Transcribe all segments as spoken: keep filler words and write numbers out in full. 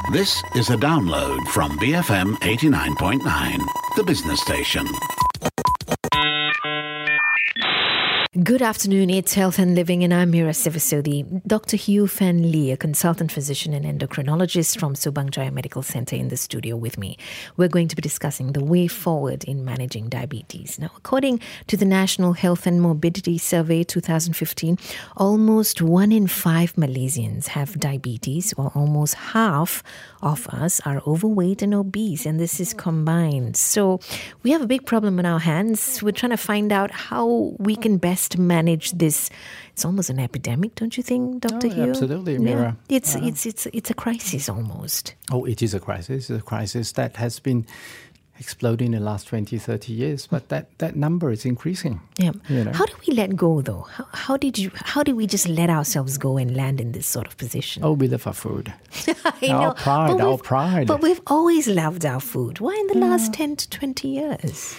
This is a download from B F M eighty-nine point nine, the business station. Good afternoon, it's Health and Living, and I'm Mira Sivasudi. Doctor Hugh Fan Lee, a consultant physician and endocrinologist from Subang Jaya Medical Centre, in the studio with me. We're going to be discussing the way forward in managing diabetes. Now, according to the National Health and Morbidity Survey twenty fifteen, almost one in five Malaysians have diabetes, while almost half of us are overweight and obese, and this is combined. So we have a big problem in our hands. We're trying to find out how we can best manage this. It's almost an epidemic, don't you think, Doctor Oh, Hugh? absolutely, Mira. Yeah. It's, uh, it's, it's, it's a crisis almost. Oh, it is a crisis. It's a crisis that has been exploding in the last twenty, thirty years, but that, that number is increasing. Yeah. You know? How do we let go, though? How, how did you? How did we just let ourselves go and land in this sort of position? Oh, we love our food. I our know. pride, but our we've- pride. But we've always loved our food. Why in the last ten to twenty years?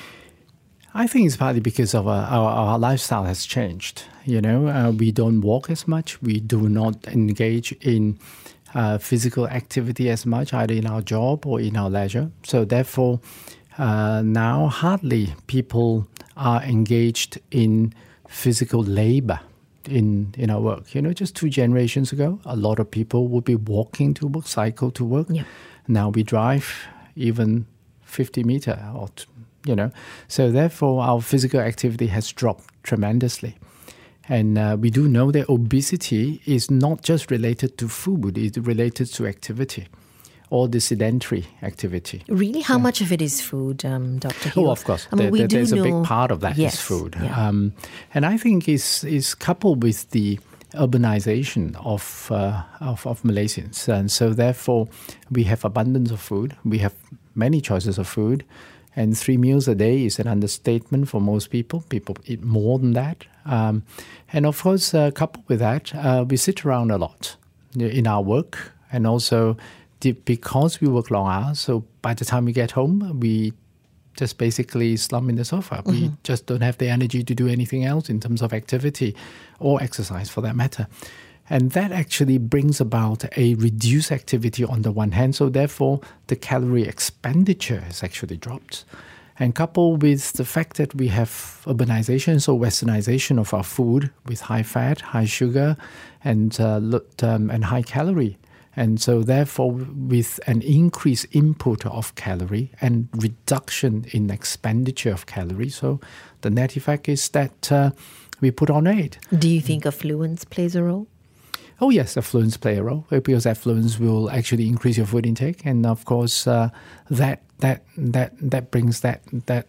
I think it's partly because of our, our, our lifestyle has changed. You know, uh, we don't walk as much. We do not engage in uh, physical activity as much, either in our job or in our leisure. So therefore, uh, now hardly people are engaged in physical labor in, in our work. You know, just two generations ago, a lot of people would be walking to work, cycle to work. Yeah. Now we drive even fifty meter or t- You know, so therefore our physical activity has dropped tremendously. And uh, we do know that obesity is not just related to food, it's related to activity or the sedentary activity. Really? How much of it is food, um, Doctor Hugh? Oh, of course. I mean, There- we there- do there's know, a big part of that yes, is food. Yeah. Um, and I think it's, it's coupled with the urbanization of, uh, of of Malaysians. And so therefore we have abundance of food. We have many choices of food. And three meals a day is an understatement for most people. People eat more than that. Um, and of course, uh, coupled with that, uh, we sit around a lot in our work. And also the, because we work long hours, so by the time we get home, we just basically slump in the sofa. Mm-hmm. We just don't have the energy to do anything else in terms of activity or exercise for that matter. And that actually brings about a reduced activity on the one hand. So therefore, the calorie expenditure has actually dropped. And coupled with the fact that we have urbanization, so westernization of our food with high fat, high sugar, and uh, um, and high calorie. And so therefore, with an increased input of calorie and reduction in expenditure of calories, so the net effect is that uh, we put on weight. Do you think affluence plays a role? Oh yes, affluence play a role because affluence will actually increase your food intake, and of course uh, that that that that brings that that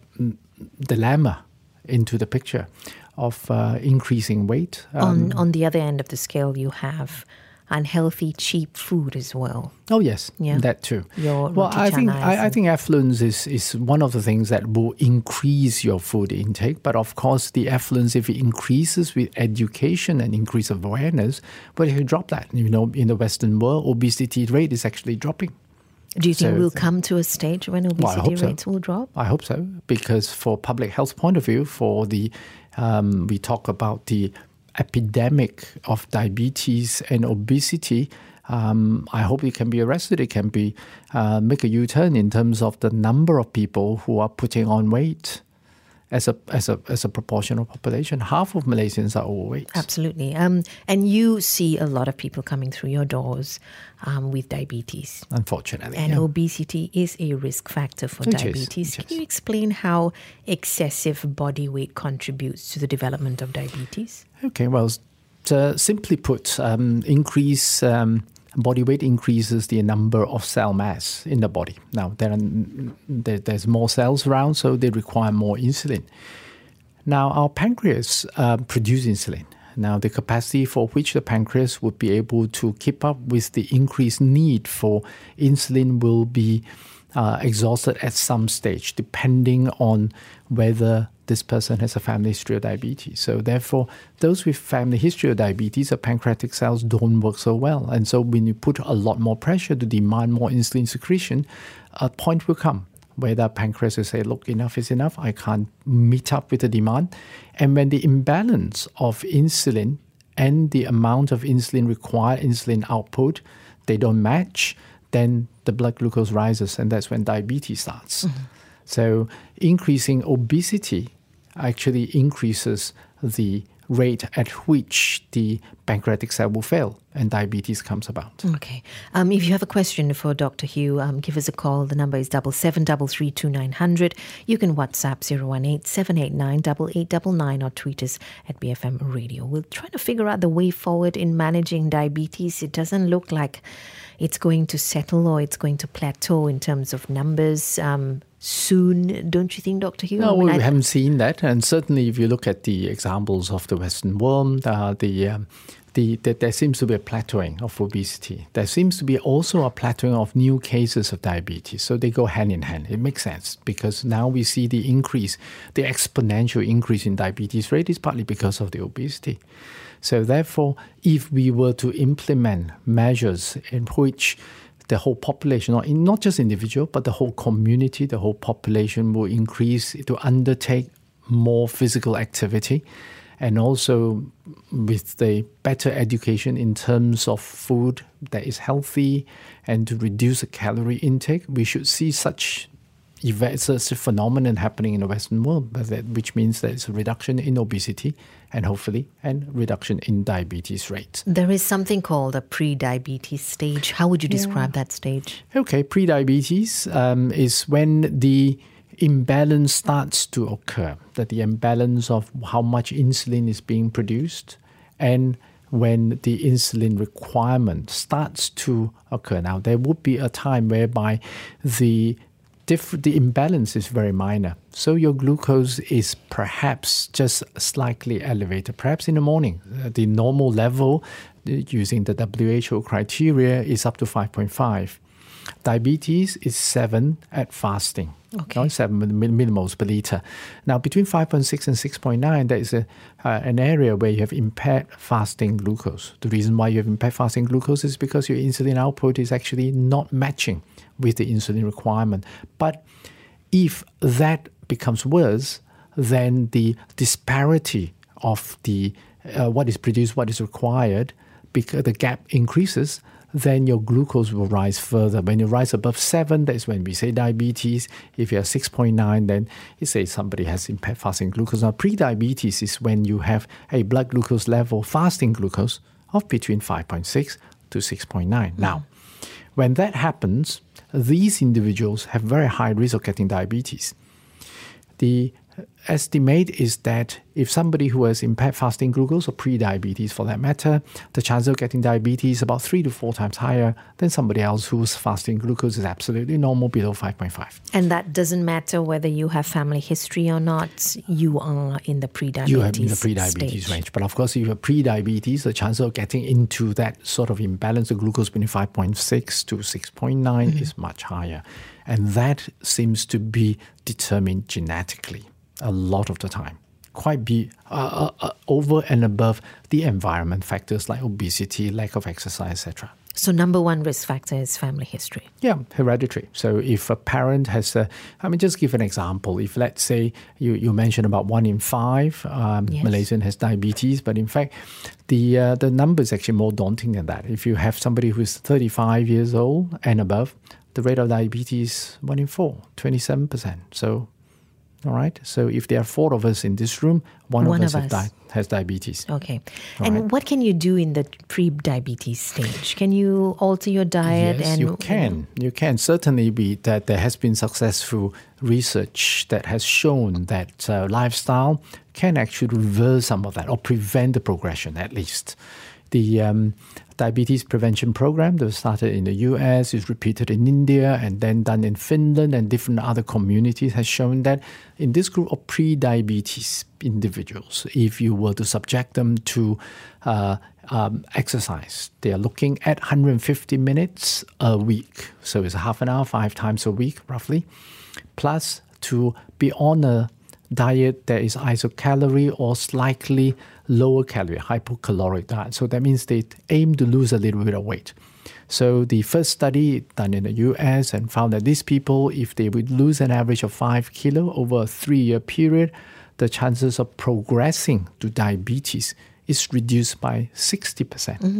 dilemma into the picture of uh, increasing weight. Um, on on the other end of the scale, you have unhealthy, cheap food as well. Oh yes, Yeah. that too. Your well, roti I think canais I, I and- think affluence is, is one of the things that will increase your food intake. But of course, the affluence, if it increases with education and increase of awareness, but if you drop that, you know, in the Western world, obesity rate is actually dropping. Do you think So- we'll come to a stage when Well, I obesity hope so. rates will drop? I hope so, because for public health point of view, for the um, we talk about the epidemic of diabetes and obesity. Um, I hope it can be arrested. It can be uh, make a U-turn in terms of the number of people who are putting on weight as a as a as a proportion of population. Half of Malaysians are overweight. Absolutely. Um, and you see a lot of people coming through your doors um, with diabetes. Unfortunately, And yeah. obesity is a risk factor for It is, diabetes. it Can is. you explain how excessive body weight contributes to the development of diabetes? Okay, well, to simply put, um, increase um, body weight increases the number of cell mass in the body. Now, there are, there, there's more cells around, so they require more insulin. Now, our pancreas uh, produces insulin. Now, the capacity for which the pancreas would be able to keep up with the increased need for insulin will be uh, exhausted at some stage, depending on whether this person has a family history of diabetes. So therefore, those with family history of diabetes, the pancreatic cells don't work so well. And so when you put a lot more pressure to demand more insulin secretion, a point will come where the pancreas will say, look, enough is enough. I can't meet up with the demand. And when the imbalance of insulin and the amount of insulin required, insulin output, they don't match, then the blood glucose rises, and that's when diabetes starts. Mm-hmm. So increasing obesity actually increases the rate at which the pancreatic cell will fail and diabetes comes about. Okay. Um, if you have a question for Doctor Hugh, um, give us a call. The number is double seven double three two nine hundred. You can WhatsApp zero one eight seven eight nine eight eight nine nine or tweet us at B F M Radio. We'll try to figure out the way forward in managing diabetes. It doesn't look like it's going to settle or it's going to plateau in terms of numbers um, soon, don't you think, Doctor Hugh? No, I mean, we I... haven't seen that. And certainly if you look at the examples of the Western world, uh, the, um, the, the there seems to be a plateauing of obesity. There seems to be also a plateauing of new cases of diabetes. So they go hand in hand. It makes sense because now we see the increase, the exponential increase in diabetes rate is partly because of the obesity. So therefore, if we were to implement measures in which the whole population, not, not just individual, but the whole community, the whole population will increase to undertake more physical activity, and also with the better education in terms of food that is healthy and to reduce the calorie intake, we should see such events, such a phenomenon happening in the Western world, which means there's a reduction in obesity and hopefully and reduction in diabetes rates. There is something called a pre-diabetes stage. How would you describe yeah. that stage? Okay, pre-diabetes um, is when the imbalance starts to occur, that the imbalance of how much insulin is being produced and when the insulin requirement starts to occur. Now, there would be a time whereby the Diff- the imbalance is very minor. So your glucose is perhaps just slightly elevated. Perhaps in the morning, uh, the normal level uh, using the W H O criteria is up to five point five. Diabetes is seven at fasting. Okay. No, seven millimoles per liter. Now, between five point six and six point nine, there is a, uh, an area where you have impaired fasting glucose. The reason why you have impaired fasting glucose is because your insulin output is actually not matching with the insulin requirement. But if that becomes worse, then the disparity of the uh, what is produced, what is required, because the gap increases, then your glucose will rise further. When you rise above seven, that's when we say diabetes. If you're six point nine, then you say somebody has impaired fasting glucose. Now, pre-diabetes is when you have a blood glucose level, fasting glucose, of between five point six to six point nine. Mm-hmm. Now, when that happens, these individuals have very high risk of getting diabetes. The estimate is that if somebody who has impaired fasting glucose or pre-diabetes for that matter, the chance of getting diabetes is about three to four times higher than somebody else whose fasting glucose is absolutely normal, below five point five. And that doesn't matter whether you have family history or not, you are in the pre-diabetes You are in the pre-diabetes stage. range. But of course, if you have pre-diabetes, the chance of getting into that sort of imbalance of glucose between five point six to six point nine mm-hmm. is much higher. And that seems to be determined genetically a lot of the time, quite be uh, uh, over and above the environment factors like obesity, lack of exercise, et cetera. So number one risk factor is family history. Yeah, hereditary. So if a parent has a, I mean, just give an example. If let's say you, you mentioned about one in five um, yes. Malaysian has diabetes, but in fact, the uh, the number is actually more daunting than that. If you have somebody who's thirty-five years old and above, the rate of diabetes one in four, twenty-seven percent. So all right. So if there are four of us in this room, one, one of us, of us. Have di- has diabetes. Okay. All and right. what can you do in the pre-diabetes stage? Can you alter your diet? Yes, and you can. You can. Certainly be that there has been successful research that has shown that uh, lifestyle can actually reverse some of that or prevent the progression at least. The um, diabetes prevention program that was started in the U S, is repeated in India, and then done in Finland and different other communities has shown that in this group of pre-diabetes individuals, if you were to subject them to uh, um, exercise, they are looking at one hundred fifty minutes a week. So it's half an hour, five times a week, roughly, plus to be on a diet that is isocalorie or slightly lower calorie, hypocaloric diet. So that means they aim to lose a little bit of weight. So the first study done in the U S and found that these people, if they would lose an average of five kilo over a three-year period, the chances of progressing to diabetes is reduced by sixty percent. Mm-hmm.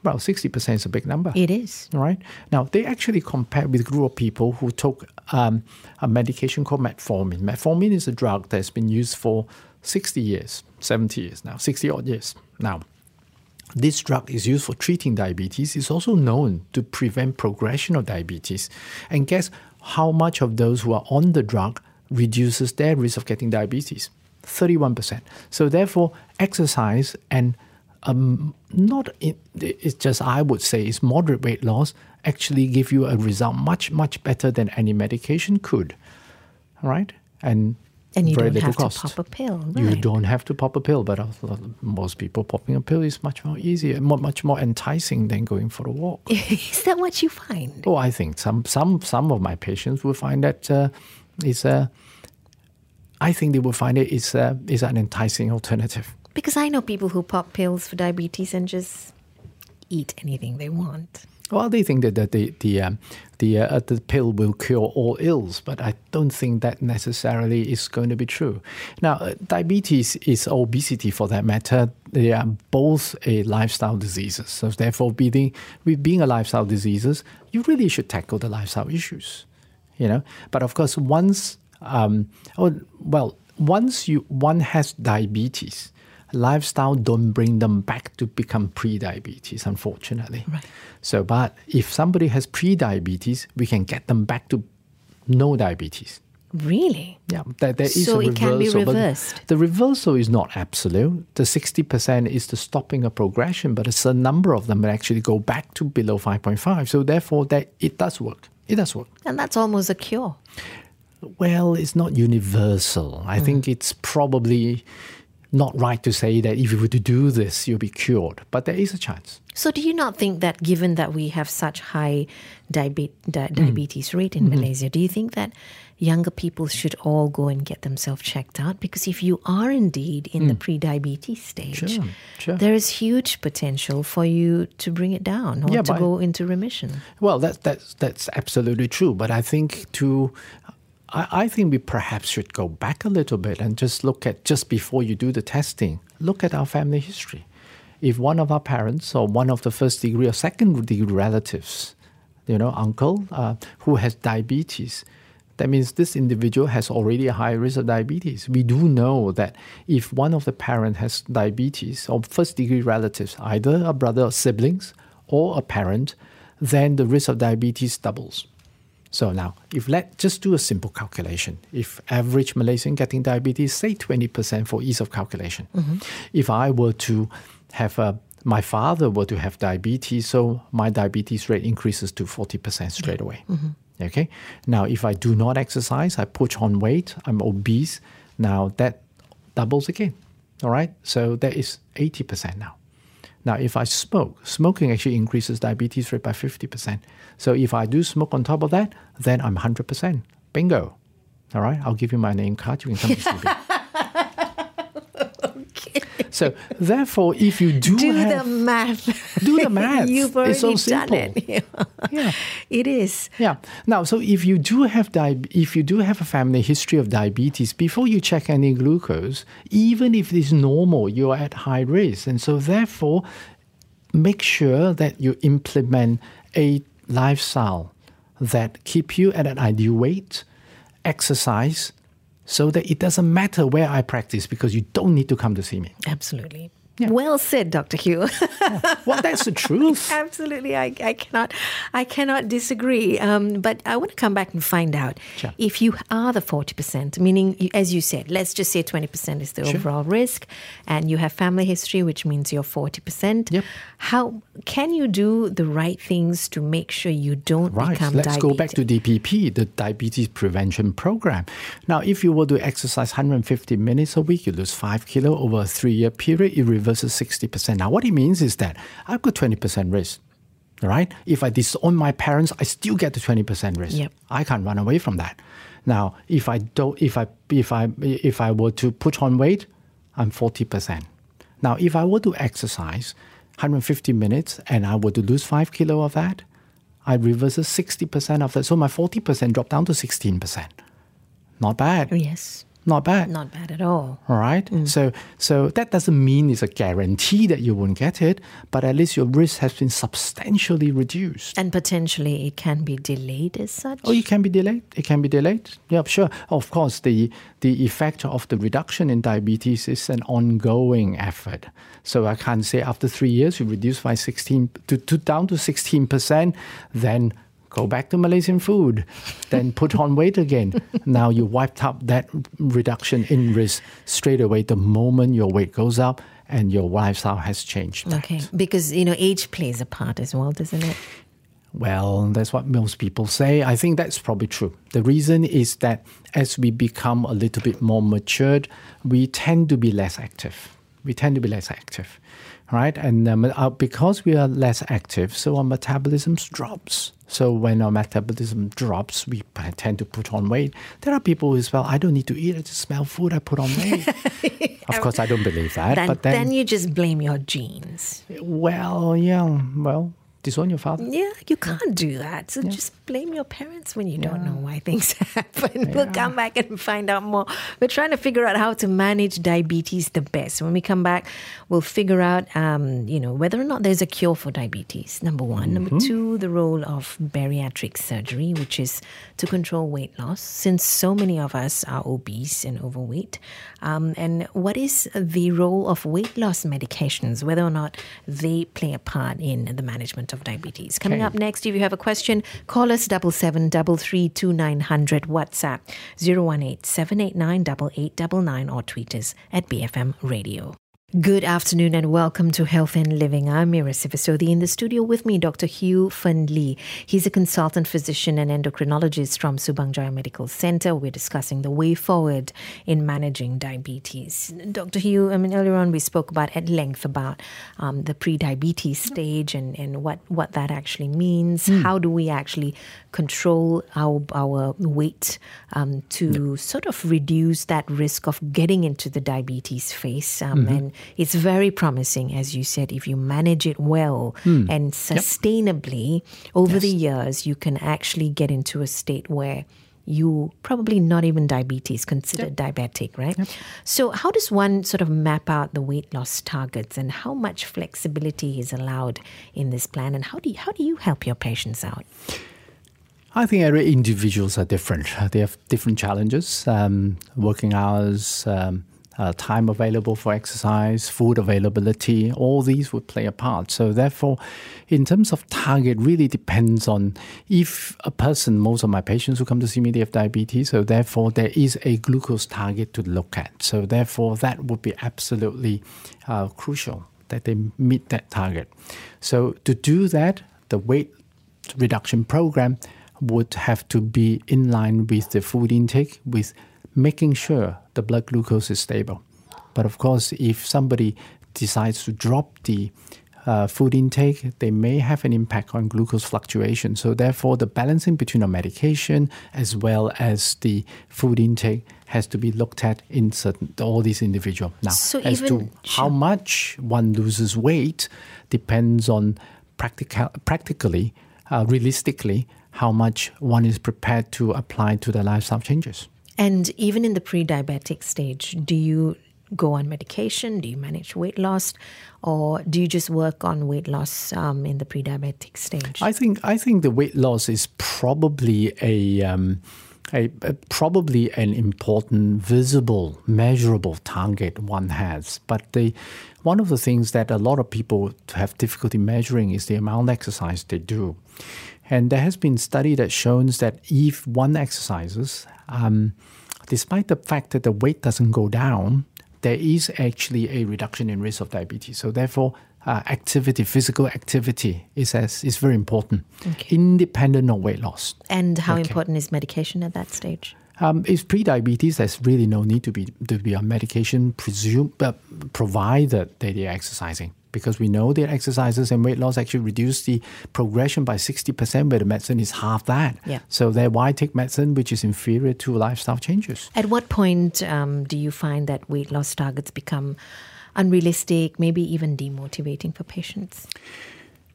Well, sixty percent is a big number. It is. Right? Now, they actually compared with a group of people who took um, a medication called metformin. Metformin is a drug that's been used for sixty years, seventy years now, sixty odd years. Now, this drug is used for treating diabetes. It's also known to prevent progression of diabetes. And guess how much of those who are on the drug reduces their risk of getting diabetes? thirty-one percent. So therefore, exercise and um, not, in, it's just, I would say, it's moderate weight loss actually give you a result much, much better than any medication could. All right? And And you very don't little have cost. to pop a pill. You Right. don't have to pop a pill, but uh, most people popping a pill is much more easier, mo- much more enticing than going for a walk. Is that what you find? Oh, I think some some some of my patients will find that uh, it's a. I think they will find it is a, is an enticing alternative. Because I know people who pop pills for diabetes and just eat anything they want. Well, they think that the the the, um, the, uh, the pill will cure all ills, but I don't think that necessarily is going to be true. Now, uh, diabetes is obesity, for that matter. They are both a lifestyle diseases. So, therefore, being with being a lifestyle diseases, you really should tackle the lifestyle issues. You know, but of course, once um, oh, well, once you one has diabetes, lifestyle don't bring them back to become pre-diabetes, unfortunately. Right. So, but if somebody has pre-diabetes, we can get them back to no diabetes. Really? Yeah, there, there is So a it can be reversal, but reversed? The reversal is not absolute. The sixty percent is the stopping of progression, but a certain number of them will actually go back to below five point five. So therefore, that it does work. It does work. And that's almost a cure. Well, it's not universal. I mm. think it's probably not right to say that if you were to do this, you'll be cured. But there is a chance. So do you not think that given that we have such high diabe- di- diabetes rate in Mm-hmm. Malaysia, do you think that younger people should all go and get themselves checked out? Because if you are indeed in mm. the pre-diabetes stage, sure, sure. there is huge potential for you to bring it down or yeah, to go into remission. Well, that's, that's, that's absolutely true. But I think to... I, I think we perhaps should go back a little bit and just look at, just before you do the testing, look at our family history. If one of our parents or one of the first degree or second degree relatives, you know, uncle, uh, who has diabetes, that means this individual has already a high risk of diabetes. We do know that if one of the parents has diabetes or first degree relatives, either a brother or siblings or a parent, then the risk of diabetes doubles. So now, if let just do a simple calculation. If average Malaysian getting diabetes, say twenty percent for ease of calculation. Mm-hmm. If I were to have a, my father were to have diabetes, so my diabetes rate increases to forty percent straight away. Mm-hmm. Okay. Now, if I do not exercise, I put on weight, I'm obese. Now that doubles again. All right. So that is eighty percent now. Now, if I smoke, smoking actually increases diabetes rate by fifty percent. So if I do smoke on top of that, then I'm one hundred percent. Bingo. All right, I'll give you my name card. You can come to see me. Okay. So therefore, if you do Do have, the math. do the math. You've already it's so done simple. it. Yeah. It is. Yeah. Now, so if you do have di- if you do have a family history of diabetes, before you check any glucose, even if it is normal, you are at high risk, and so therefore, make sure that you implement a lifestyle that keep you at an ideal weight, exercise, so that it doesn't matter where I practice because you don't need to come to see me. Absolutely. Yeah. Well said, Doctor Hugh. Yeah. Well, that's the truth. Absolutely, I, I cannot, I cannot disagree. Um, but I want to come back and find out Sure. if you are the forty percent. Meaning, you- as you said, let's just say twenty percent is the Sure. overall risk, and you have family history, which means you're forty percent. Yep. How can you do the right things to make sure you don't Right. become Let's diabetic? go back to D P P, the Diabetes Prevention Program. Now, if you were to exercise one hundred fifty minutes a week, you lose five kilo over a three-year period, it reverses sixty percent. Now, what it means is that I've got twenty percent risk. All right? If I disown my parents, I still get the twenty percent risk. Yep. I can't run away from that. Now, if I don't, if I if I if I were to put on weight, I'm forty percent. Now, if I were to exercise one hundred fifty minutes and I were to lose five kilo of that, I reverse sixty percent of that. So my forty percent dropped down to sixteen percent. Not bad. Yes. Not bad. Not bad at all. All right. Mm. So, so that doesn't mean it's a guarantee that you won't get it, but at least your risk has been substantially reduced. And potentially it can be delayed as such? Oh, it can be delayed. It can be delayed. Yeah, sure. Of course, the, the effect of the reduction in diabetes is an ongoing effort. So I can't say after three years you reduce by sixteen to, to down to sixteen percent, then go back to Malaysian food, then put on weight again. Now you wiped out that reduction in risk straight away the moment your weight goes up and your lifestyle has changed. Okay, because, you know, age plays a part as well, doesn't it? Well, that's what most people say. I think that's probably true. The reason is that as we become a little bit more matured, we tend to be less active. We tend to be less active, right? And um, uh, because we are less active, so our metabolism drops. So when our metabolism drops, we tend to put on weight. There are people who say, well, I don't need to eat, I just smell food, I put on weight. Of course, I don't believe that. Then, but then, then you just blame your genes. Well, yeah, well, disown your father. Yeah, you can't do that. So Yeah. just blame your parents when you Yeah. don't know why things happen. Yeah. We'll come back and find out more. We're trying to figure out how to manage diabetes the best. When we come back, we'll figure out, um, you know, whether or not there's a cure for diabetes, number one. Mm-hmm. Number two, the role of bariatric surgery, which is to control weight loss, since so many of us are obese and overweight. Um, and what is the role of weight loss medications, whether or not they play a part in the management of diabetes. Coming Okay. up next, if you have a question, call us double seven double three two nine hundred, WhatsApp zero one eight seven eight nine eight eight nine nine, or tweet us at B F M Radio. Good afternoon and welcome to Health and Living. I'm Mira Sivasodi. In the studio with me, Doctor Hugh Fen Lee. He's a consultant physician and endocrinologist from Subang Jaya Medical Center. We're discussing the way forward in managing diabetes. Doctor Hugh, I mean, earlier on we spoke about at length about um, the pre-diabetes stage and, and what, what that actually means. Mm. How do we actually control our, our weight um, to yep. sort of reduce that risk of getting into the diabetes phase? Um, mm-hmm. And it's very promising, as you said, if you manage it well mm. and sustainably yep. over yes. the years, you can actually get into a state where you probably not even diabetes, considered yep. diabetic, right? Yep. So how does one sort of map out the weight loss targets and how much flexibility is allowed in this plan? And how do you, how do you help your patients out? I think every individuals are different. They have different challenges, um, working hours, um, uh, time available for exercise, food availability, all these would play a part. So therefore, in terms of target, really depends on if a person, most of my patients who come to see me, they have diabetes. So therefore, there is a glucose target to look at. So therefore, that would be absolutely uh, crucial that they meet that target. So to do that, the weight reduction program would have to be in line with the food intake, with making sure the blood glucose is stable. But of course, if somebody decides to drop the uh, food intake, they may have an impact on glucose fluctuation. So therefore, the balancing between a medication as well as the food intake has to be looked at in certain all these individuals. Now, so as even, to how sure. much one loses weight depends on practical, practically, uh, realistically, how much one is prepared to apply to the lifestyle changes. And even in the pre-diabetic stage, do you go on medication? Do you manage weight loss? Or do you just work on weight loss um, in the pre-diabetic stage? I think I think the weight loss is probably a, um, a, a probably an important, visible, measurable target one has. But the one of the things that a lot of people have difficulty measuring is the amount of exercise they do. And there has been study that shows that if one exercises, um, despite the fact that the weight doesn't go down, there is actually a reduction in risk of diabetes. So therefore, uh, activity, physical activity is as, is very important, okay. independent of weight loss. And how okay. important is medication at that stage? Um, if pre-diabetes, there's really no need to be to be on medication, presume, uh, provided that they're exercising. Because we know that exercises and weight loss actually reduce the progression by sixty percent, where the medicine is half that. Yeah. So then why take medicine which is inferior to lifestyle changes? At what point um, do you find that weight loss targets become unrealistic, maybe even demotivating for patients?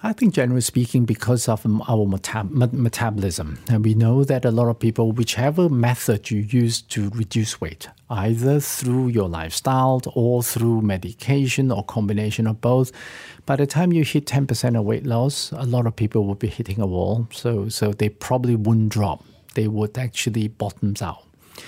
I think generally speaking, because of um, our metab- metabolism, and we know that a lot of people, whichever method you use to reduce weight, either through your lifestyle or through medication or combination of both, by the time you hit ten percent of weight loss, a lot of people will be hitting a wall. So, so they probably wouldn't drop. They would actually bottom out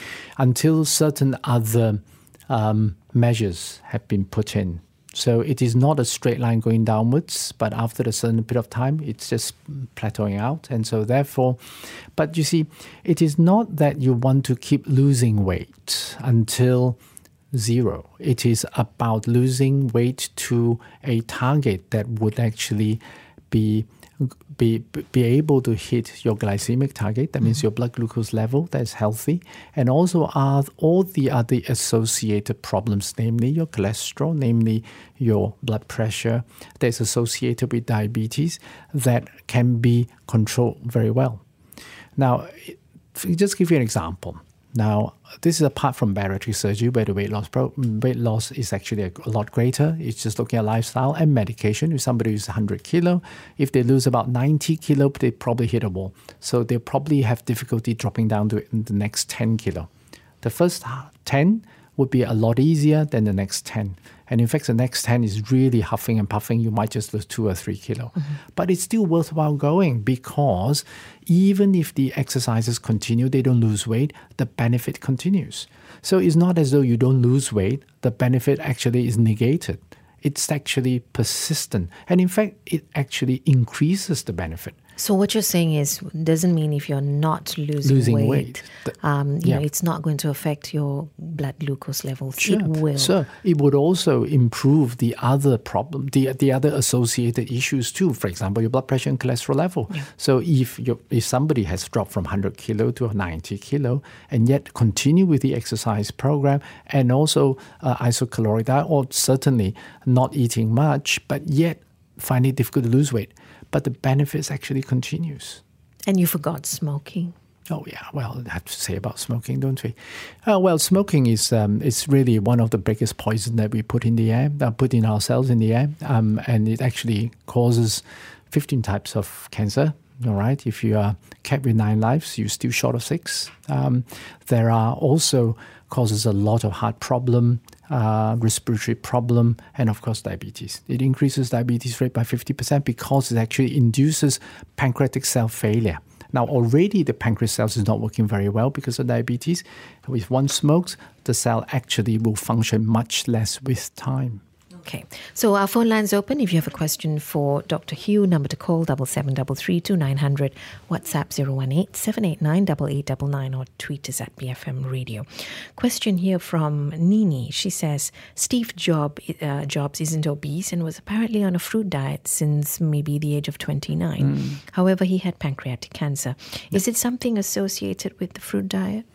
until certain other um, measures have been put in. So it is not a straight line going downwards, but after a certain period of time, it's just plateauing out. And so therefore, but you see, it is not that you want to keep losing weight until zero. It is about losing weight to a target that would actually be Be, be able to hit your glycemic target, that means your blood glucose level that's healthy, and also are all the other associated problems, namely your cholesterol, namely your blood pressure that's associated with diabetes, that can be controlled very well. Now, just give you an example. Now, this is apart from bariatric surgery, where the weight loss pro- weight loss is actually a, a lot greater. It's just looking at lifestyle and medication. If somebody who's one hundred kilo, if they lose about ninety kilo, they probably hit a wall. So they'll probably have difficulty dropping down to the next ten kilo. The first ten would be a lot easier than the next ten. And in fact, the next ten is really huffing and puffing. You might just lose two or three kilo. Mm-hmm. But it's still worthwhile going, because even if the exercises continue, they don't lose weight, the benefit continues. So it's not as though you don't lose weight, the benefit actually is negated. It's actually persistent. And in fact, it actually increases the benefit. So what you're saying is, doesn't mean if you're not losing, losing weight, weight the, um, you yeah. know, it's not going to affect your blood glucose levels. Sure. It will. So it would also improve the other problem, the the other associated issues too. For example, your blood pressure and cholesterol level. Yeah. So if you if somebody has dropped from one hundred kilo to ninety kilo, and yet continue with the exercise program, and also uh, isocaloric diet, or certainly not eating much, but yet find it difficult to lose weight, but the benefits actually continues. And you forgot smoking. Oh yeah, well, I have to say about smoking, don't we? Uh, well, smoking is um, it's really one of the biggest poison that we put in the air, uh, put in ourselves in the air, um, and it actually causes fifteen types of cancer. All right, if you are kept with nine lives, you're still short of six. Um, there are also causes a lot of heart problem, uh, respiratory problem, and of course diabetes. It increases diabetes rate by fifty percent because it actually induces pancreatic cell failure. Now, already the pancreas cells is not working very well because of diabetes. If one smokes, the cell actually will function much less with time. Okay, so our phone line's open. If you have a question for Doctor Hugh, number to call double seven double three two nine hundred, WhatsApp zero one eight seven eight nine eight eight nine nine, or tweet us at B F M Radio. Question here from Nini. She says Steve Job, uh, Jobs isn't obese and was apparently on a fruit diet since maybe the age of twenty-nine. Mm. However, he had pancreatic cancer. Is it something associated with the fruit diet?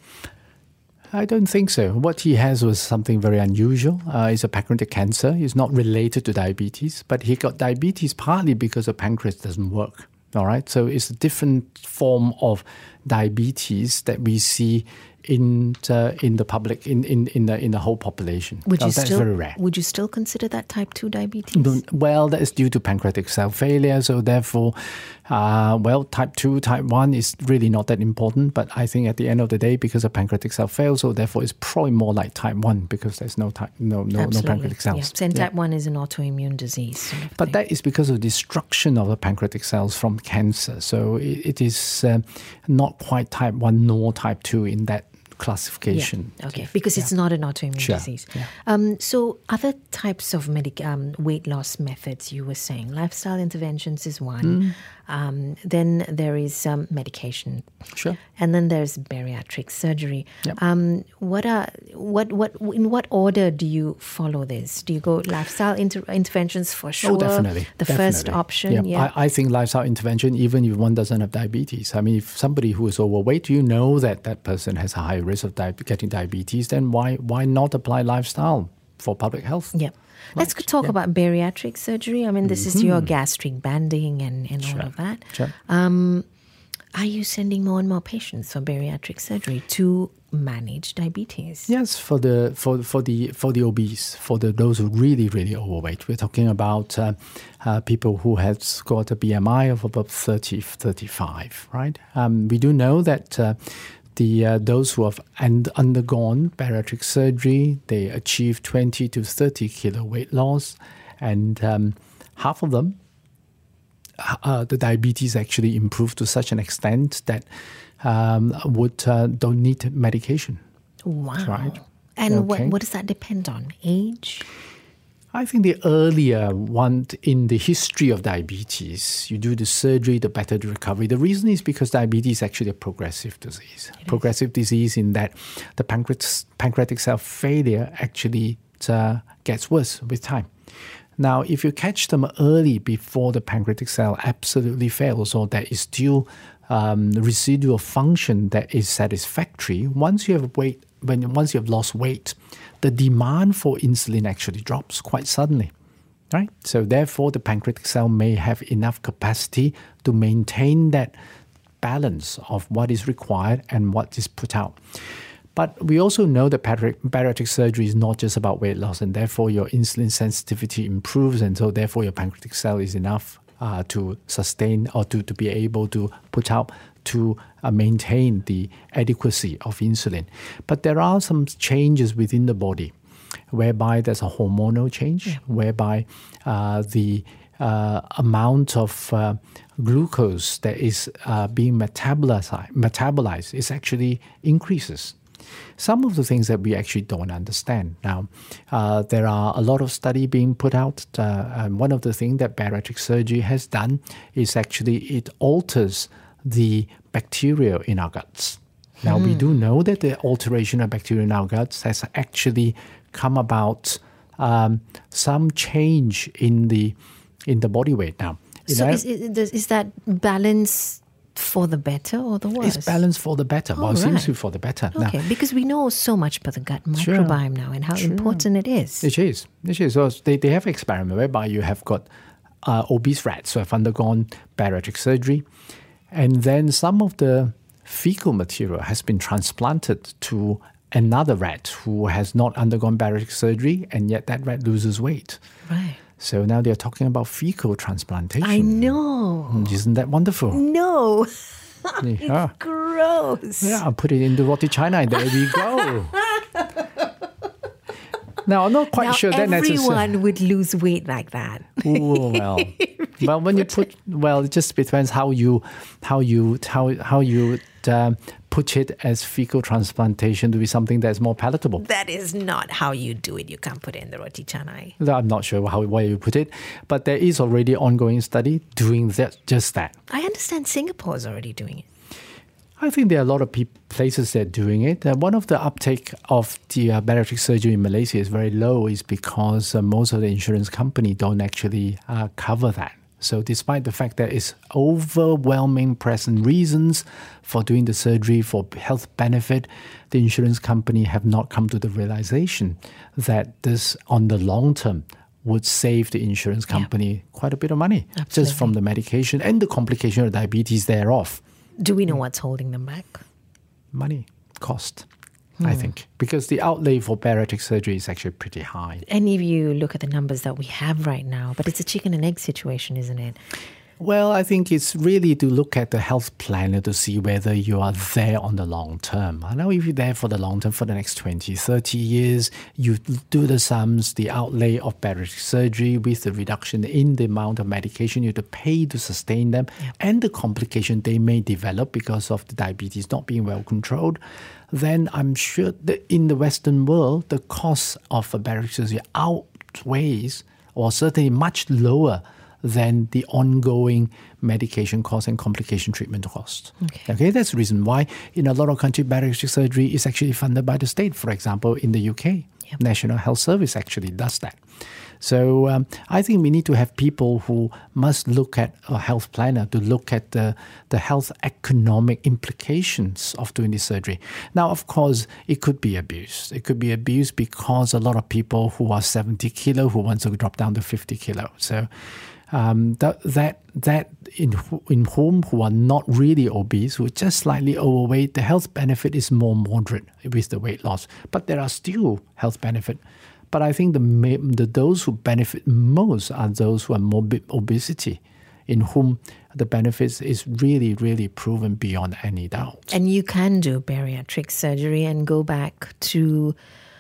I don't think so. What he has was something very unusual. Uh, it's a pancreatic cancer. It's not related to diabetes, but he got diabetes partly because the pancreas doesn't work. All right, so it's a different form of diabetes that we see in uh, in the public, in, in, in the in the whole population. Would you so that's still very rare. Would you still consider that type two diabetes? Well, that is due to pancreatic cell failure. So therefore, uh, well, type two, type one is really not that important. But I think at the end of the day, because of pancreatic cell failure, so therefore it's probably more like type one because there's no type, no no, no pancreatic cells. Yeah. And yeah. type one is an autoimmune disease. Sort of but thing. that is because of destruction of the pancreatic cells from cancer. So it, it is uh, not quite type one nor type two in that classification. Yeah. Okay, because yeah. it's not an autoimmune sure. disease. Yeah. Um, so other types of medic- um, weight loss methods, you were saying, lifestyle interventions is one. Mm. Um, then there is um, medication. Sure. And then there's bariatric surgery. Yep. Um, what are what what in what order do you follow this? Do you go lifestyle inter- interventions for sure? Oh, definitely. The definitely. first option. Yeah. yeah. I, I think lifestyle intervention, even if one doesn't have diabetes. I mean, if somebody who is overweight, you know that that person has a high risk of di- getting diabetes, then why why not apply lifestyle for public health? Yeah. Let's Right. talk yeah. about bariatric surgery. I mean, this mm-hmm. is your gastric banding and, and sure. all of that. Sure. Um, Are you sending more and more patients for bariatric surgery to manage diabetes? Yes, for the for for the for the obese, for the those who really really overweight. We're talking about uh, uh, people who have got a B M I of about thirty, thirty-five, right? Um, we do know that uh, the uh, those who have and undergone bariatric surgery, they achieve twenty to thirty kilo weight loss, and um, half of them. Uh, the diabetes actually improved to such an extent that um, would uh, don't need medication. Wow. Right. And Okay. what, what does that depend on? Age? I think the earlier one in the history of diabetes, you do the surgery, the better the recovery. The reason is because diabetes is actually a progressive disease. It progressive is. disease in that the pancreas, pancreatic cell failure actually uh, gets worse with time. Now, if you catch them early before the pancreatic cell absolutely fails or there is still um, residual function that is satisfactory, once you have weight, when once you have lost weight, the demand for insulin actually drops quite suddenly, right? So therefore, the pancreatic cell may have enough capacity to maintain that balance of what is required and what is put out. But we also know that bariatric surgery is not just about weight loss, and therefore your insulin sensitivity improves, and so therefore your pancreatic cell is enough uh, to sustain or to, to be able to put out to uh, maintain the adequacy of insulin. But there are some changes within the body whereby there's a hormonal change, yeah. whereby uh, the uh, amount of uh, glucose that is uh, being metabolized, metabolized is actually increases. Some of the things that we actually don't understand. Now, uh, there are a lot of study being put out. Uh, and one of the things that bariatric surgery has done is actually it alters the bacteria in our guts. Now, hmm. we do know that the alteration of bacteria in our guts has actually come about um, some change in the in the body weight. Now, so is, is, is that balance for the better or the worse? It's balanced for the better. Oh, well, it right. seems to be for the better. Okay, now, because we know so much about the gut microbiome sure, now and how sure. important it is. It is. It is. So they, they have an experiment whereby you have got uh, obese rats who have undergone bariatric surgery, and then some of the fecal material has been transplanted to another rat who has not undergone bariatric surgery, and yet that rat loses weight. Right. So now they're talking about fecal transplantation. I know. Isn't that wonderful? No. Yeah. It's gross. Yeah, I'll put it into roti china and there we go. Now, I'm not quite now sure that necessarily. everyone would lose weight like that. Ooh, well, well, when you put, well, it just depends how you, how you, how how you um, put it as fecal transplantation to be something that's more palatable. That is not how you do it. You can't put it in the roti canai. I'm not sure how why you put it, but there is already ongoing study doing that, just that. I understand Singapore is already doing it. I think there are a lot of pe- places that are doing it. Uh, one of the uptake of the uh, bariatric surgery in Malaysia is very low is because uh, most of the insurance company don't actually uh, cover that. So despite the fact that it's overwhelming present reasons for doing the surgery for health benefit, the insurance company have not come to the realization that this on the long term would save the insurance company yeah. quite a bit of money Absolutely. just from the medication and the complication of diabetes thereof. Do we know what's holding them back? Money, cost, hmm. I think. Because the outlay for bariatric surgery is actually pretty high. Any of you look at the numbers that we have right now, but it's a chicken and egg situation, isn't it? Well, I think it's really to look at the health planner to see whether you are there on the long term. I know if you're there for the long term, for the next twenty, thirty years, you do the sums, the outlay of bariatric surgery with the reduction in the amount of medication you have to pay to sustain them yep. and the complication they may develop because of the diabetes not being well controlled, then I'm sure that in the Western world, the cost of a bariatric surgery outweighs or certainly much lower than the ongoing medication cost and complication treatment cost. Okay. okay, that's the reason why in a lot of countries, bariatric surgery is actually funded by the state. For example, in the U K, yep. National Health Service actually does that. So um, I think we need to have people who must look at a health planner to look at the, the health economic implications of doing this surgery. Now, of course, it could be abused. It could be abused because a lot of people who are seventy kilo who want to drop down to fifty kilo. So Um, that that that in in whom who are not really obese, who are just slightly overweight, the health benefit is more moderate with the weight loss. But there are still health benefit. But I think the, the those who benefit most are those who have morbid obesity, in whom the benefits is really, really proven beyond any doubt. And you can do bariatric surgery and go back to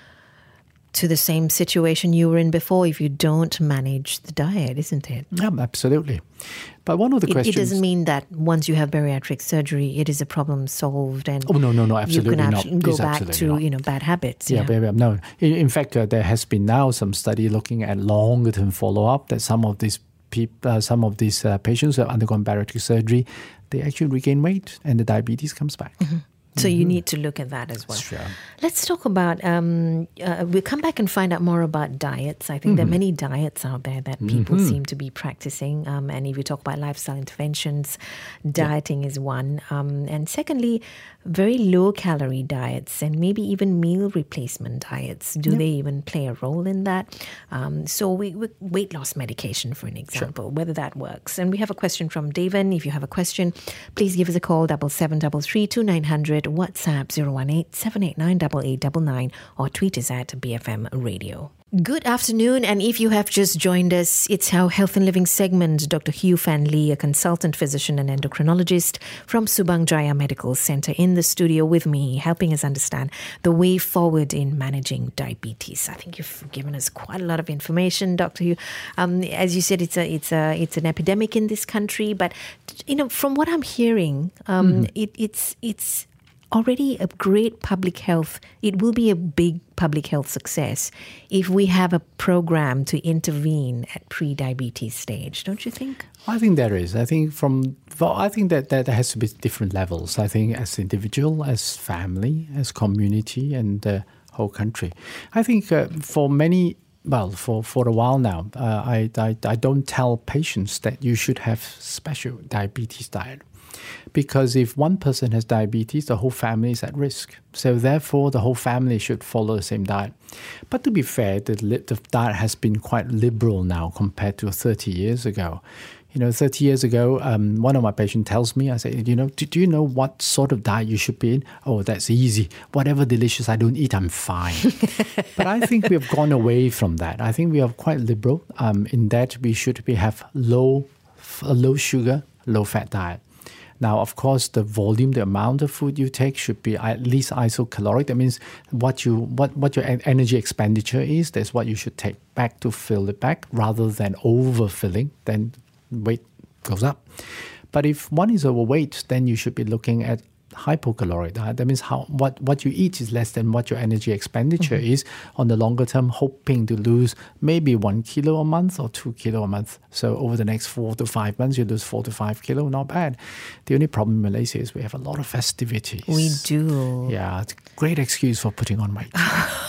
to the same situation you were in before if you don't manage the diet, isn't it? Yeah, absolutely. But one of the it, questions... It doesn't mean that once you have bariatric surgery, it is a problem solved and oh, no, no, no, absolutely you can not. actually go It's back to not. you know bad habits. Yeah, Yeah, yeah. no. In, in fact, uh, there has been now some study looking at longer-term follow-up that some of these people, uh, some of these uh, patients who have undergone bariatric surgery, they actually regain weight and the diabetes comes back. Mm-hmm. So you need to look at that as well. Sure. Let's talk about, um, uh, we'll come back and find out more about diets. I think mm-hmm. there are many diets out there that people mm-hmm. seem to be practicing. Um, and if you talk about lifestyle interventions, dieting yeah. is one. Um, and secondly, very low calorie diets and maybe even meal replacement diets. Do yeah. they even play a role in that? Um, so we, we, weight loss medication, for an example, sure. whether that works. And we have a question from Daven. If you have a question, please give us a call, double seven double three two nine hundred, WhatsApp zero one eight seven eight nine eight eight nine nine, or tweet us at B F M Radio. Good afternoon, and if you have just joined us, it's our Health and Living segment. Doctor Hugh Fan Lee, a consultant physician and endocrinologist from Subang Jaya Medical Center, in the studio with me, helping us understand the way forward in managing diabetes. I think you've given us quite a lot of information, Doctor Hugh. Um, as you said, it's a it's a it's an epidemic in this country, but you know, from what I'm hearing, um, mm-hmm. it, it's it's. already a great public health, it will be a big public health success if we have a program to intervene at pre-diabetes stage, don't you think? I think there is. I think from, well, I think that, that there has to be different levels. I think as individual, as family, as community, and the whole country. I think uh, for many Well, for, for a while now, uh, I, I, I don't tell patients that you should have special diabetes diet. Because if one person has diabetes, the whole family is at risk. So therefore, the whole family should follow the same diet. But to be fair, the, the diet has been quite liberal now compared to thirty years ago. You know, thirty years ago, um, one of my patients tells me, I say, you know, do, do you know what sort of diet you should be in? Oh, that's easy. Whatever delicious I don't eat, I'm fine. But I think we have gone away from that. I think we are quite liberal um, in that we should be have low, uh, low sugar, low fat diet. Now, of course, the volume, the amount of food you take should be at least isocaloric. That means what you what, what your energy expenditure is, that's what you should take back to fill it back, rather than overfilling, then weight goes up. But if one is overweight, then you should be looking at hypocaloric diet. That means how what, what you eat is less than what your energy expenditure mm-hmm. is on the longer term, hoping to lose maybe one kilo a month or two kilo a month. So over the next four to five months, you lose four to five kilo, not bad. The only problem in Malaysia is we have a lot of festivities. We do. Yeah, it's a great excuse for putting on weight.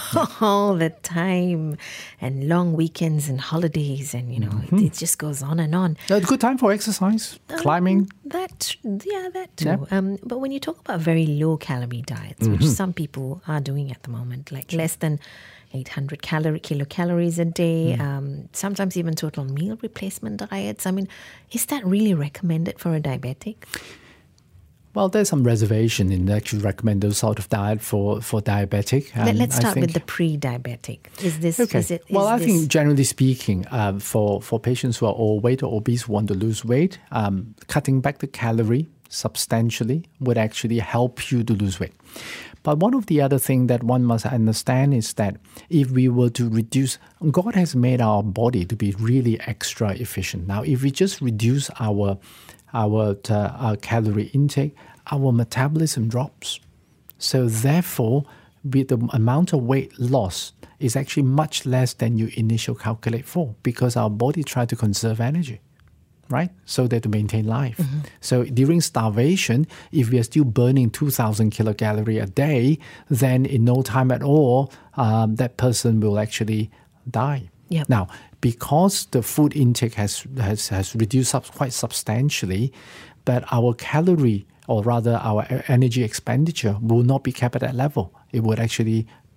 All the time, and long weekends and holidays, and you know, mm-hmm. it, it just goes on and on. A good time for exercise, um, climbing. That, yeah, that too. Yeah. Um, but when you talk about very low calorie diets, mm-hmm. which some people are doing at the moment, like less than eight hundred calorie, kilocalories a day, mm. um, sometimes even total meal replacement diets. I mean, is that really recommended for a diabetic? Well, there's some reservation in actually recommend those sort of diet for, for diabetic. Um, Let's start with the pre-diabetic. Is this, okay. is it, is well, I this... think generally speaking, uh, for, for patients who are overweight or obese who want to lose weight, um, cutting back the calorie substantially would actually help you to lose weight. But one of the other things that one must understand is that if we were to reduce, God has made our body to be really extra efficient. Now, if we just reduce our our, uh, our calorie intake, our metabolism drops. So therefore, with the amount of weight loss is actually much less than you initially calculate for, because our body tries to conserve energy, right? So that to maintain life. Mm-hmm. So during starvation, if we are still burning two thousand kilocalories a day, then in no time at all, um, that person will actually die. Yep. Now, because the food intake has, has, has reduced up quite substantially, but our calorie, or rather our energy expenditure, will not be kept at that level. It would actually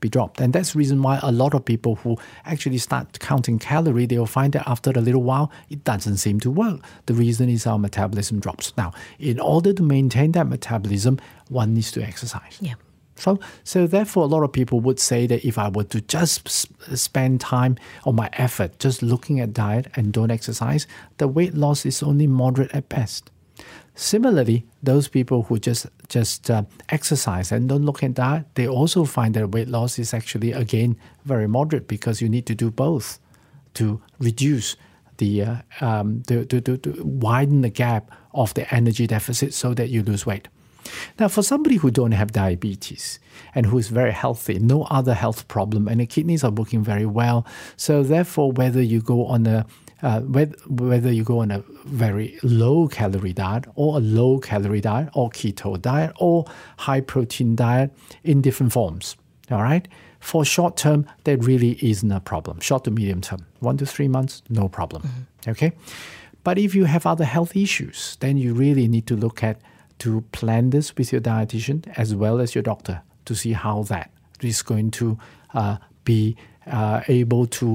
be dropped. And that's the reason why a lot of people who actually start counting calorie, they'll find that after a little while, it doesn't seem to work. The reason is our metabolism drops. Now, in order to maintain that metabolism, one needs to exercise. Yeah. So, so therefore, a lot of people would say that if I were to just spend time or my effort just looking at diet and don't exercise, the weight loss is only moderate at best. Similarly, those people who just just uh, exercise and don't look at diet, they also find that weight loss is actually, again, very moderate because you need to do both to reduce the, uh, um, to, to, to, to widen the gap of the energy deficit so that you lose weight. Now, for somebody who don't have diabetes and who is very healthy, no other health problem, and the kidneys are working very well, so therefore, whether you go on a uh, whether, whether you go on a very low calorie diet or a low calorie diet or keto diet or high protein diet in different forms, all right? For short term, there really isn't a problem. Short to medium term, one to three months, no problem, mm-hmm. okay? But if you have other health issues, then you really need to look at to plan this with your dietitian as well as your doctor to see how that is going to uh, be uh, able to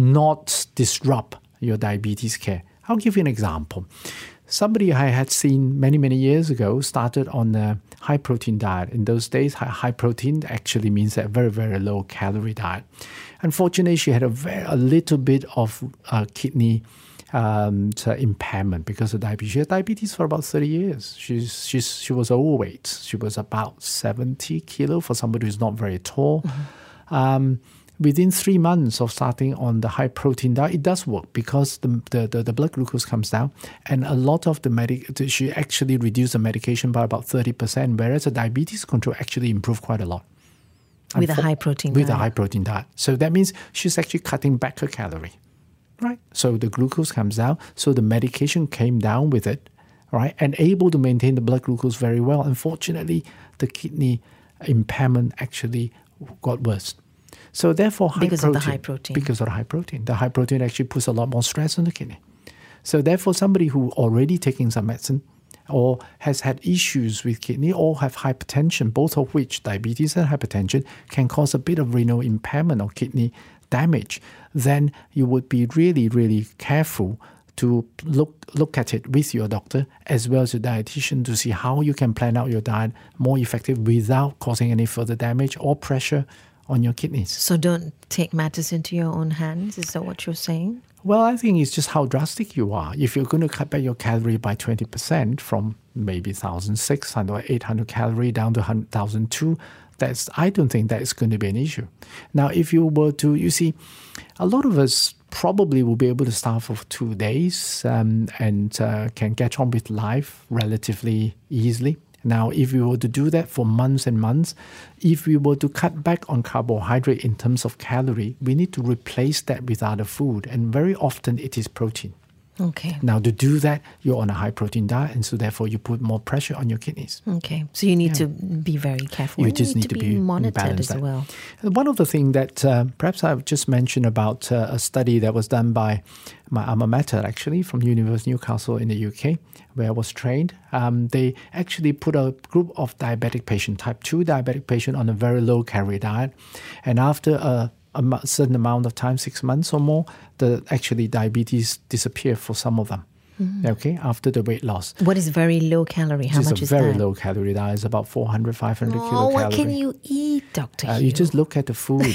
not disrupt your diabetes care. I'll give you an example. Somebody I had seen many, many years ago started on a high-protein diet. In those days, high protein actually means a very, very low-calorie diet. Unfortunately, she had a, very, a little bit of uh, kidney Um, impairment because of diabetes. She had diabetes for about thirty years. She's, she's, she was overweight. She was about seventy kilo for somebody who's not very tall. Mm-hmm. Um, within three months of starting on the high protein diet, it does work because the, the, the, the blood glucose comes down, and a lot of the medic, she actually reduced the medication by about thirty percent, whereas the diabetes control actually improved quite a lot. With a high protein With diet. a high protein diet. So that means she's actually cutting back her calorie. Right, so the glucose comes down, so the medication came down with it, right, and able to maintain the blood glucose very well. Unfortunately, the kidney impairment actually got worse. So therefore, high because protein, of the high protein. Because of the high protein. The high protein actually puts a lot more stress on the kidney. So therefore, somebody who already taking some medicine or has had issues with kidney or have hypertension, both of which, diabetes and hypertension, can cause a bit of renal impairment or kidney damage, then you would be really, really careful to look look at it with your doctor as well as your dietitian to see how you can plan out your diet more effective without causing any further damage or pressure on your kidneys. So don't take matters into your own hands, is that what you're saying? Well, I think it's just how drastic you are. If you're going to cut back your calorie by twenty percent from maybe one thousand six hundred or eight hundred calorie down to one thousand two, that's, I don't think that is going to be an issue. Now, if you were to, you see, a lot of us probably will be able to start for two days um, and uh, can get on with life relatively easily. Now, if we were to do that for months and months, if we were to cut back on carbohydrate in terms of calorie, we need to replace that with other food. And very often it is protein. Okay. Now, to do that, you're on a high-protein diet, and so therefore you put more pressure on your kidneys. Okay. So you need Yeah. to be very careful. You and just need, need to, to be, be monitored as balanced. well. One of the things that uh, perhaps I've just mentioned about uh, a study that was done by my alma mater, actually, from University of Newcastle in the U K, where I was trained. Um, they actually put a group of diabetic patients, type two diabetic patients, on a very low-calorie diet. And after a a certain amount of time, six months or more, the actually diabetes disappeared for some of them. Mm-hmm. Okay, after the weight loss. What is very low calorie? How It's much a is very that? low calorie diet. It's about four hundred, five hundred Oh, kilocalories. what can you eat, Doctor Uh, Hugh? you just look at the food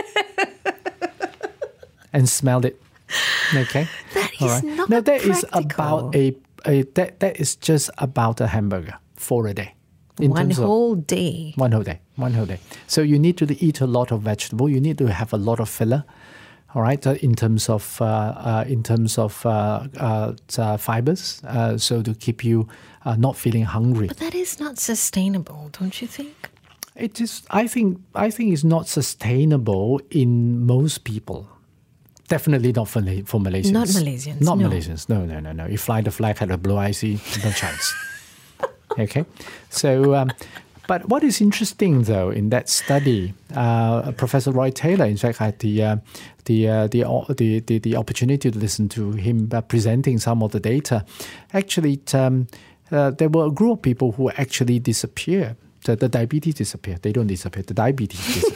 and smell it. Okay, That is All right. not Now that is practical. about a, a that that is just about a hamburger for a day. In One terms of- whole day. One whole day. One whole day. So you need to eat a lot of vegetable. You need to have a lot of filler. All right, uh, in terms of uh, uh, in terms of uh, uh, uh, fibers, uh, so to keep you uh, not feeling hungry. But that is not sustainable, don't you think? It is. I think. I think it's not sustainable in most people. Definitely not for for Malaysians. Not Malaysians, Not no. Malaysians. No, no, no, no. You fly the flag at a blue I C, no chance. Okay, so. Um, But what is interesting, though, in that study, uh, Professor Roy Taylor, in fact, I had the uh, the, uh, the, the the the opportunity to listen to him uh, presenting some of the data. Actually, it, um, uh, there were a group of people who actually disappear. The, the diabetes disappear. They don't disappear. The diabetes disappear.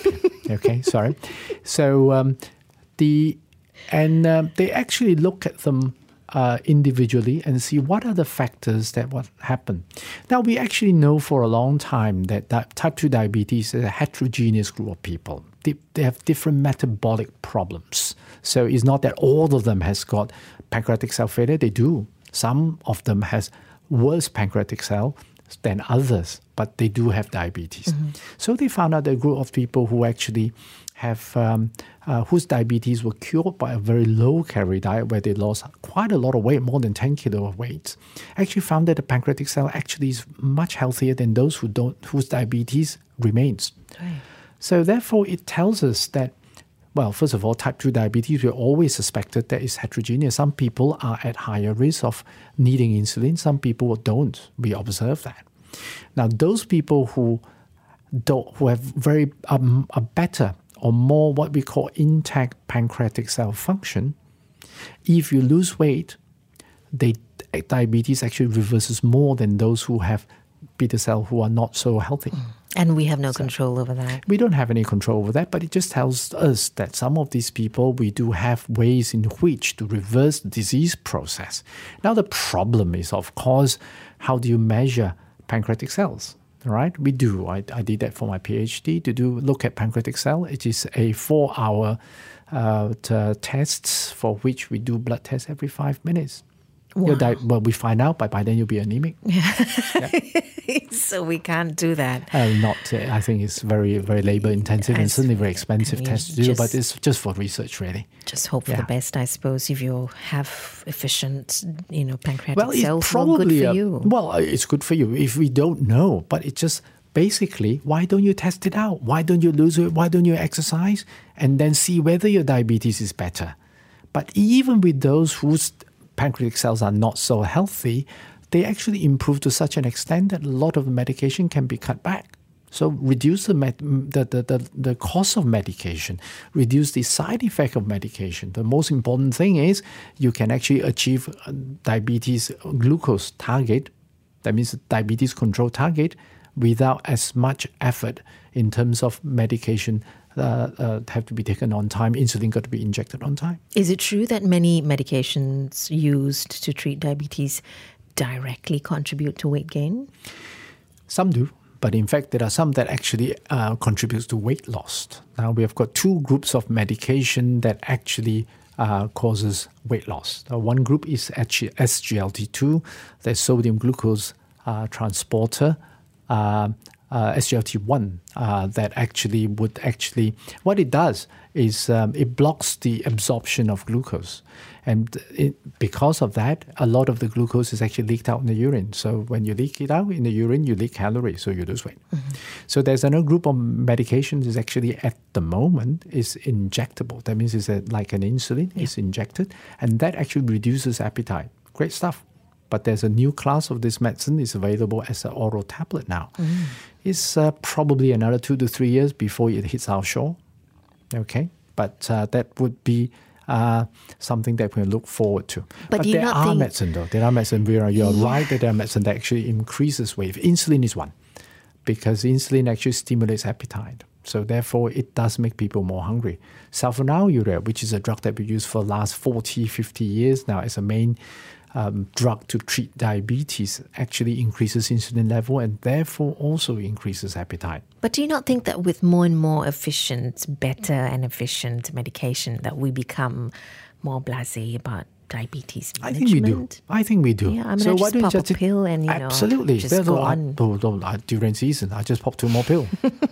Okay, sorry. So um, the and um, they actually look at them uh, individually and see what are the factors that what happen. Now, we actually know for a long time that, that type two diabetes is a heterogeneous group of people. They, they have different metabolic problems. So it's not that all of them has got pancreatic cell failure. They do. Some of them has worse pancreatic cell than others, but they do have diabetes. Mm-hmm. So they found out that a group of people who actually have um, uh, whose diabetes were cured by a very low calorie diet where they lost quite a lot of weight, more than ten kilo of weight, actually found that the pancreatic cell actually is much healthier than those who don't, whose diabetes remains. Right. So therefore, it tells us that, well, first of all, type two diabetes, we always suspected that it's heterogeneous. Some people are at higher risk of needing insulin. Some people don't. We observe that. Now, those people who don't, who have very um, a better or more what we call intact pancreatic cell function, if you lose weight, they, diabetes actually reverses more than those who have beta cell who are not so healthy. Mm. And we have no so control over that. We don't have any control over that, but it just tells us that some of these people, we do have ways in which to reverse the disease process. Now, the problem is, of course, how do you measure pancreatic cells? Right? We do. I, I did that for my PhD to do look at pancreatic cell. It is a four-hour uh, t- tests for which we do blood tests every five minutes. Wow. Di- well, we find out, but by then you'll be anemic. Yeah. So we can't do that. Uh, not, uh, I think it's very, very labor intensive and certainly very expensive test to do, but it's just for research, really. Just hope for yeah. the best, I suppose. If you have efficient, you know, pancreatic well, cells, it's probably well, good for a, you. Well, it's good for you if we don't know, but it's just basically, why don't you test it out? Why don't you lose it? Why don't you exercise? And then see whether your diabetes is better. But even with those whose pancreatic cells are not so healthy, they actually improve to such an extent that a lot of the medication can be cut back. So reduce the, med- the, the, the, the cost of medication, reduce the side effect of medication. The most important thing is you can actually achieve diabetes glucose target, that means diabetes control target, without as much effort in terms of medication Uh, uh, have to be taken on time. Insulin got to be injected on time. Is it true that many medications used to treat diabetes directly contribute to weight gain? Some do, but in fact, there are some that actually uh, contributes to weight loss. Now, we have got two groups of medication that actually uh, causes weight loss. Uh, one group is S G L T two, the sodium glucose uh, transporter. Uh, Uh, S G L T one uh, that actually would actually, what it does is um, it blocks the absorption of glucose. And it, because of that, a lot of the glucose is actually leaked out in the urine. So when you leak it out in the urine, you leak calories, so you lose weight. Mm-hmm. So there's another group of medications is actually at the moment is injectable. That means it's a, like an insulin, yeah. It's injected, and that actually reduces appetite. Great stuff. But there's a new class of this medicine is available as an oral tablet now. Mm. It's uh, probably another two to three years before it hits our shore. Okay, but uh, that would be uh, something that we look forward to. But, but you there not are think... medicine though. There are medicine where you're yeah. right that there are medicine that actually increases weight. Insulin is one, because insulin actually stimulates appetite. So therefore, it does make people more hungry. Sulfonylurea, which is a drug that we use for the last forty, fifty years now as a main Um, drug to treat diabetes, actually increases insulin level and therefore also increases appetite. But do you not think that with more and more efficient, better and efficient medication that we become more blasé about diabetes management? I think we do. I think we do. Yeah, I mean, so I why just don't pop you a just pill and, you absolutely. know, just go on. I, oh, I, during season, I just pop two more pills.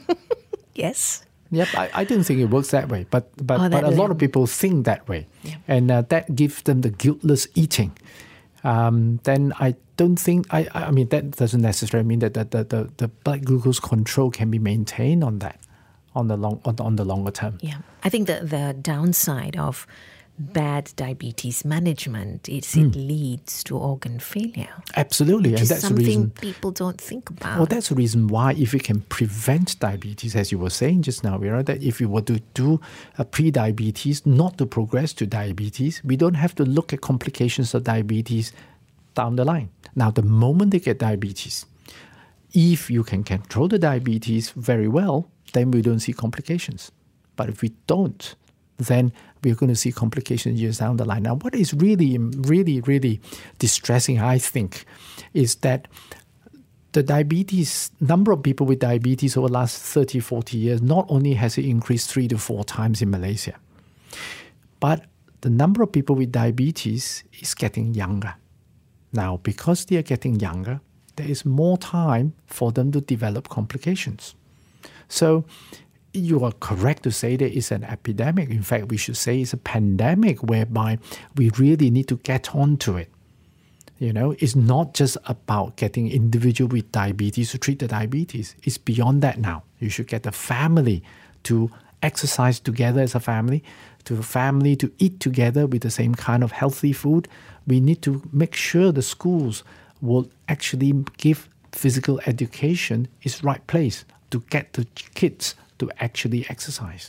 Yes. Yep, I, I don't think it works that way, but but, oh, but a lot of people think that way. Yeah. And uh, that gives them the guiltless eating. Um, then I don't think, I, I mean, that doesn't necessarily mean that the, the, the, the blood glucose control can be maintained on that, on the long on, on the longer term. Yeah, I think the, the downside of bad diabetes management is mm. it leads to organ failure. Absolutely, which and is that's something the reason people don't think about. Well, that's the reason why if we can prevent diabetes, as you were saying just now, Vera, that if you were to do a pre-diabetes, not to progress to diabetes, we don't have to look at complications of diabetes down the line. Now, the moment they get diabetes, if you can control the diabetes very well, then we don't see complications. But if we don't, then we're going to see complications years down the line. Now, what is really, really, really distressing, I think, is that the diabetes, number of people with diabetes over the last thirty, forty years, not only has it increased three to four times in Malaysia, but the number of people with diabetes is getting younger. Now, because they are getting younger, there is more time for them to develop complications. So you are correct to say there is an epidemic. In fact, we should say it's a pandemic whereby we really need to get onto it. You know, it's not just about getting individual with diabetes to treat the diabetes. It's beyond that now. You should get the family to exercise together as a family, to a family to eat together with the same kind of healthy food. We need to make sure the schools will actually give physical education its right place to get the kids to actually exercise.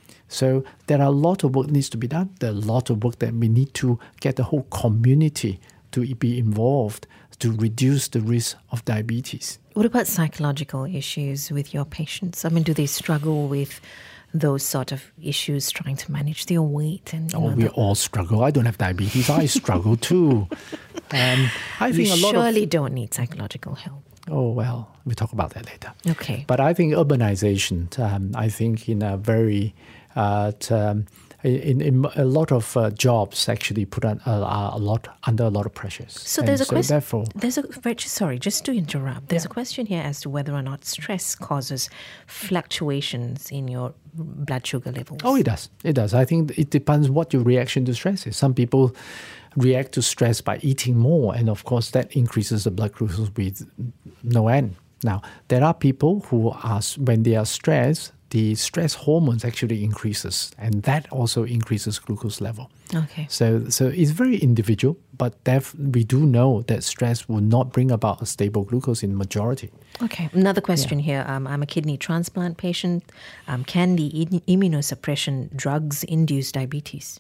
So there are a lot of work needs to be done. There are a lot of work that we need to get the whole community to be involved to reduce the risk of diabetes. What about psychological issues with your patients? I mean, do they struggle with those sort of issues, trying to manage their weight? And you oh, know, we the... all struggle. I don't have diabetes. I struggle too. Um, I think you a lot surely of... don't need psychological help. Oh, well, we'll talk about that later. Okay. But I think urbanization, um, I think in a very... Uh, t- um, In, in a lot of uh, jobs actually put on, uh, a lot under a lot of pressures. So there's a so question. Therefore, there's a sorry, just to interrupt. There's yeah. a question here as to whether or not stress causes fluctuations in your blood sugar levels. Oh, it does. It does. I think it depends what your reaction to stress is. Some people react to stress by eating more, and of course that increases the blood glucose with no end. Now, there are people who are, when they are stressed, the stress hormones actually increases, and that also increases glucose level. Okay. So, so it's very individual, but def- we do know that stress will not bring about a stable glucose in majority. Okay. Another question yeah. here. Um, I'm a kidney transplant patient. Um, can the in- immunosuppression drugs induce diabetes?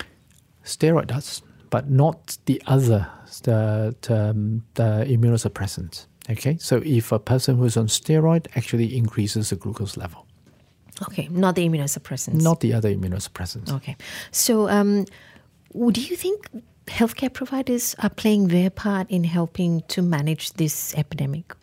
Steroid does, but not the other the, the, the immunosuppressants. Okay. So if a person who's on steroid actually increases the glucose level. Okay, not the immunosuppressants. Not the other immunosuppressants. Okay. So um, do you think healthcare providers are playing their part in helping to manage this epidemic?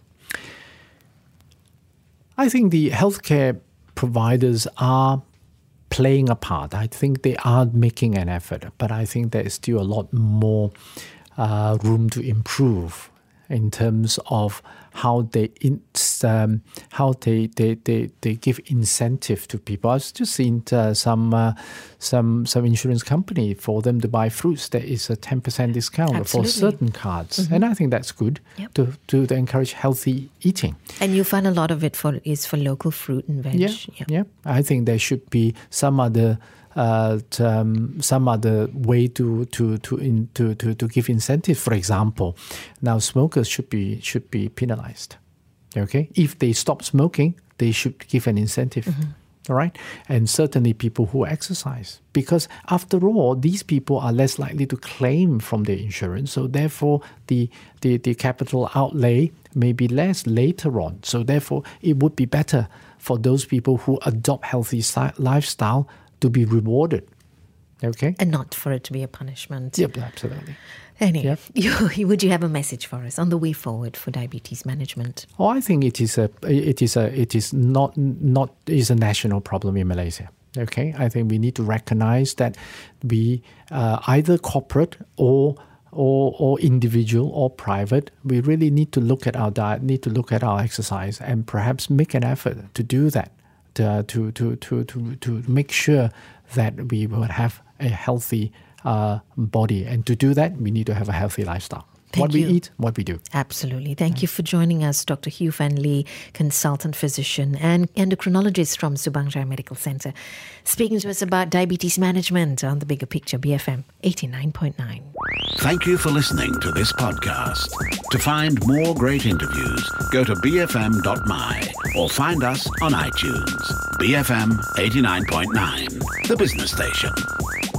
I think the healthcare providers are playing a part. I think they are making an effort, but I think there is still a lot more uh, room to improve in terms of how they in, um, how they, they, they, they give incentive to people. I've just seen uh, some uh, some some insurance company for them to buy fruits. There is a ten percent discount Absolutely. for certain cards, Mm-hmm. and I think that's good Yep. to, to to encourage healthy eating. And you find a lot of it for is for local fruit and veg. Yeah, yeah. yeah. I think there should be some other. Uh, t- um, some other way to to to, in, to to to give incentive. For example, now smokers should be should be penalized. Okay, if they stop smoking, they should give an incentive. Mm-hmm. All right, and certainly people who exercise, because after all, these people are less likely to claim from their insurance. So therefore, the the, the capital outlay may be less later on. So therefore, it would be better for those people who adopt healthy si- lifestyle to be rewarded, okay? And not for it to be a punishment. Yep, absolutely. Anyway, Yep. you, would you have a message for us on the way forward for diabetes management? Oh, I think it is a, it is a, it is not, not is a national problem in Malaysia. Okay, I think we need to recognize that we uh, either corporate or or or individual or private, we really need to look at our diet, need to look at our exercise, and perhaps make an effort to do that. Uh, to, to, to, to, to make sure that we will have a healthy uh, body. And to do that, we need to have a healthy lifestyle. Thank what you. we eat, what we do. Absolutely. Thank you for joining us, Doctor Hugh Fan Lee, consultant physician and endocrinologist from Subang Jaya Medical Centre, speaking to us about diabetes management on The Bigger Picture, B F M eighty-nine point nine. Thank you for listening to this podcast. To find more great interviews, go to b f m dot m y or find us on iTunes. B F M eighty-nine point nine, the business station.